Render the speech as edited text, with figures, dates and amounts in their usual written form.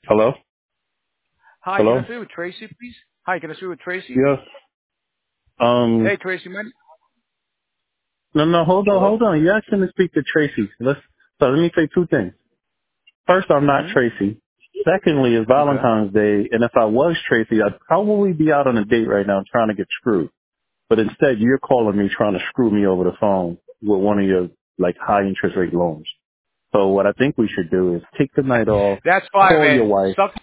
Hello? Hi, can I Hello? speak with Tracy, please? Hi, can I speak with Tracy? Yes. Hey, Tracy, man. No, hold on, Hello? hold on. You're asking to speak to Tracy. So let me say two things. First, I'm not Mm-hmm. Tracy. Secondly, it's Okay. Valentine's Day, and if I was Tracy, I'd probably be out on a date right now trying to get screwed. But instead, you're calling me trying to screw me over the phone with one of your, like, high interest rate loans. So what I think we should do is take the night off, That's fine, call your man. wife, Suck